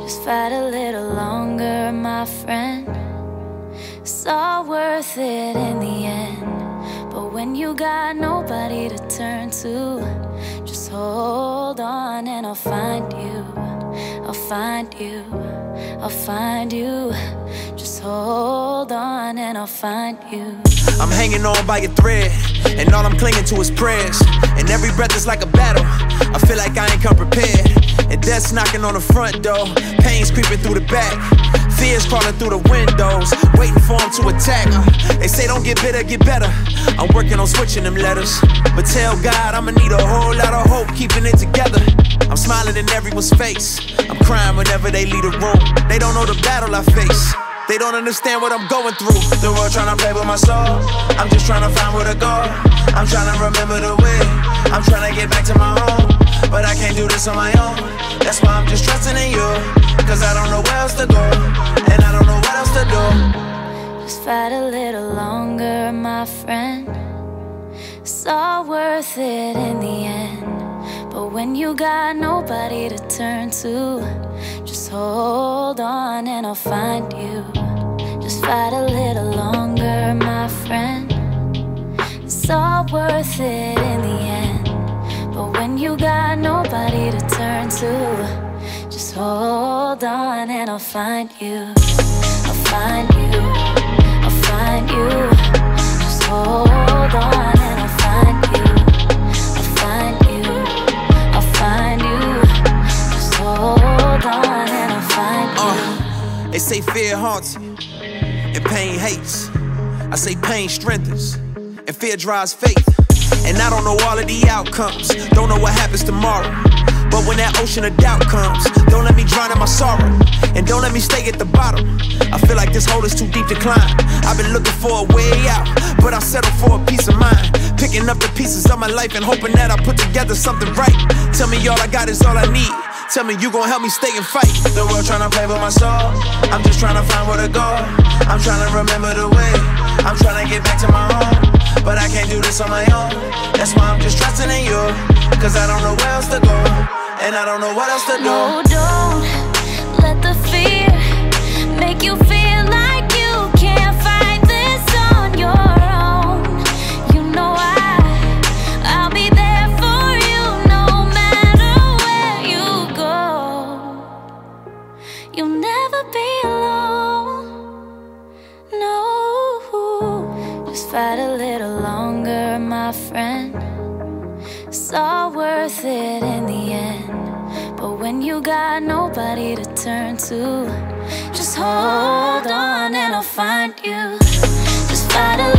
Just fight a little longer, my friend. It's all worth it in the end. But when you got nobody to turn to, just hold on and I'll find you. I'll find you. I'll find you. Just hold on and I'll find you. I'm hanging on by a thread, and all I'm clinging to is prayers. And every breath is like a battle. I feel like I ain't come prepared. And death's knocking on the front door. Pain's creeping through the back. Fears crawling through the windows, waiting for them to attack. They say don't get bitter, get better. I'm working on switching them letters. But tell God I'ma need a whole lot of hope, keeping it together. I'm smiling in everyone's face. I'm crying whenever they leave the room. They don't know the battle I face. They don't understand what I'm going through. The world tryna play with my soul. I'm just tryna find where to go. I'm tryna remember the way. I'm tryna get back to my home. But I can't do this on my own. That's why I'm just trusting in you. Cause I don't know where else to go. And I don't know what else to do. Just fight a little longer, my friend. It's all worth it in the end. But when you got nobody to turn to, just hold on and I'll find you. Just fight a little longer, my friend. It's all worth it in the end. But when you got nobody to turn to, just hold on and I'll find you. I'll find you. I'll find you. Just hold on and I'll find you. I'll find you. I'll find you. Just hold on and I'll find you. They say fear haunts you and pain hates. I say pain strengthens and fear drives faith. And I don't know all of the outcomes, don't know what happens tomorrow. But when that ocean of doubt comes, don't let me drown in my sorrow. And don't let me stay at the bottom. I feel like this hole is too deep to climb. I've been looking for a way out, but I settle for a peace of mind. Picking up the pieces of my life and hoping that I put together something right. Tell me all I got is all I need. Tell me you gon' help me stay and fight. The world tryna play with my soul. I'm just tryna find where to go. I'm tryna remember the way. I'm tryna get back to my home. But I can't do this on my own. That's why I'm just trusting in you. Cause I don't know where else to go. And I don't know what else to do. No, don't let the fear make you feel like you can't fight this on your own. You know I'll be there for you no matter where you go. You'll never be alone. No, just fight a little longer, my friend. It's all worth it in the end. But when you got nobody to turn to, just hold on and I'll find you. Just fight a